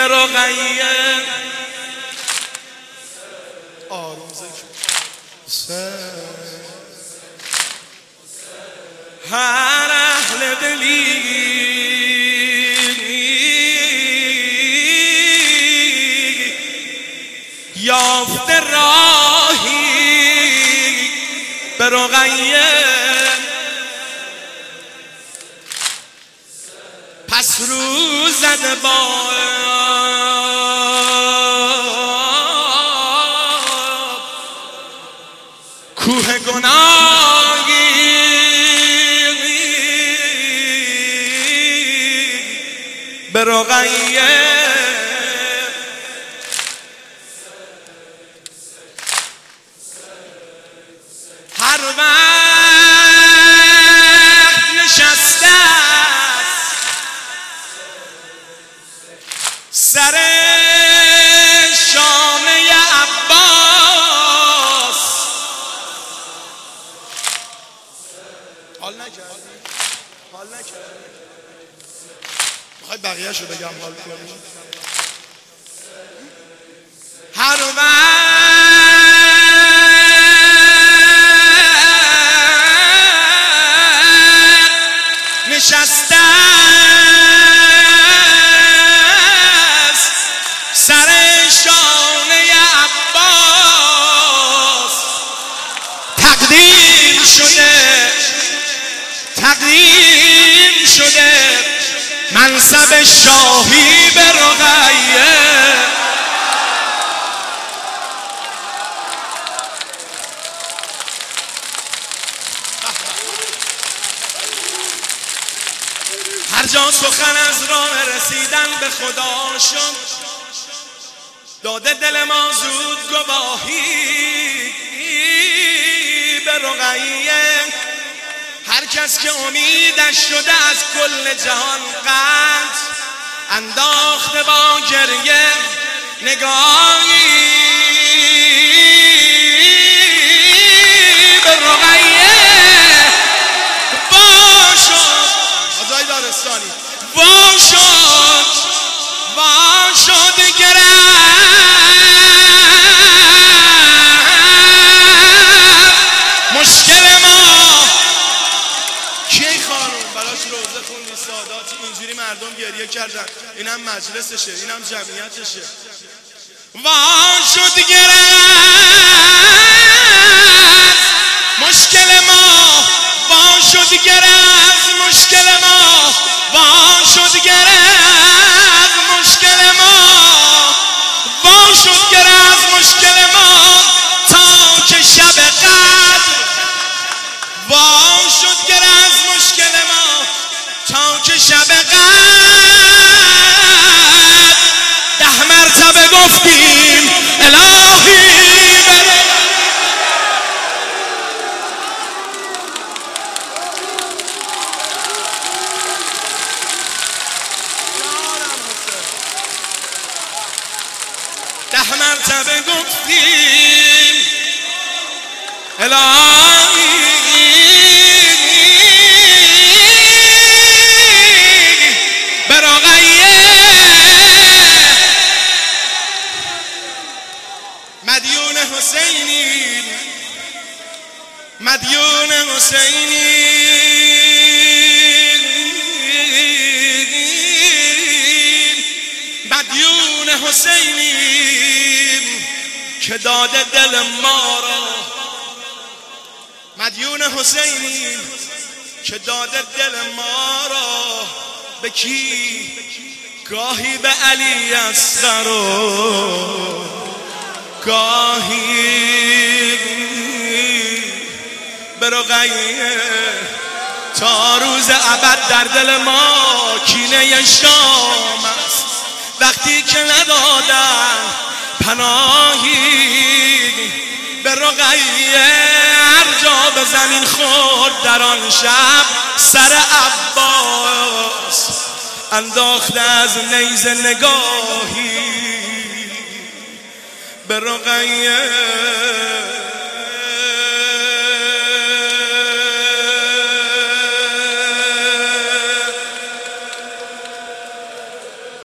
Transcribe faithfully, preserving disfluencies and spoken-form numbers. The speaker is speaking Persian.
به رقیه آروم هر اهل دلی یافته راهی به رقیه پس رو زده با کوه گناهی به رقیه هر وقت نشسته سر شانه عباس حال نکردی؟ حال نکردی؟ میخوای بقیه شو بگم حال کنی؟ هر وقت نشسته است سر شانه عباس تقدیم شده تقدیم شده منصب شاهی به رقیه هر جا سخن از راه رسیدن به خدا شد داده دل ما زود گواهی به رقیه هر کس که امیدش شده از کل جهان قطع انداخته با گریه نگاهی به رقیه باشد آزای دارستانی باشد باشد گرفت مشکل ما کی خانوم براش روزه خوندی ساداتی اینجوری مردم گریه کردن اینم مجلسشه اینم جمعیتشه واشد گرفت مشکل ما واشد گرفت مشکل ما واشد گرفت مشکل ما واشد گرفت مشکل ما تا که شب قدر واشد گرفت مشکل ما تا که شب قدر ده مرتبه گفتیم الهی بر ده مرتبه گفتیم الهی به رقیه مدیون حسینی مدیون حسینی مدیون حسینی که داده دل ما را مدیون حسینی که داده دل ما را به کی گاهی به علی اصغر و گاهی به رقیه تا روز ابد در دل ما کینه شام است وقتی که ندادن پناهی به رقیه هر جا به زمین خورد در آن شب سر عباس انداخته از نیزه نگاهی به رقیه